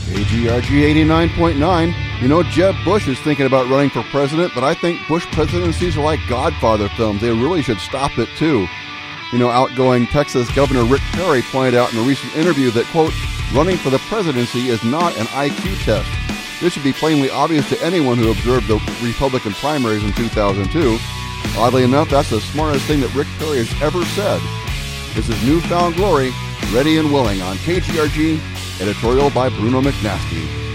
KGRG 89.9. You know, Jeb Bush is thinking about running for president, but I think Bush presidencies are like Godfather films. They really should stop it, too. You know, outgoing Texas Governor Rick Perry pointed out in a recent interview that, quote, running for the presidency is not an IQ test. This should be plainly obvious to anyone who observed the Republican primaries in 2002. Oddly enough, that's the smartest thing that Rick Perry has ever said. This is Newfound Glory, Ready and Willing on KGRG, editorial by Bruno McNasty.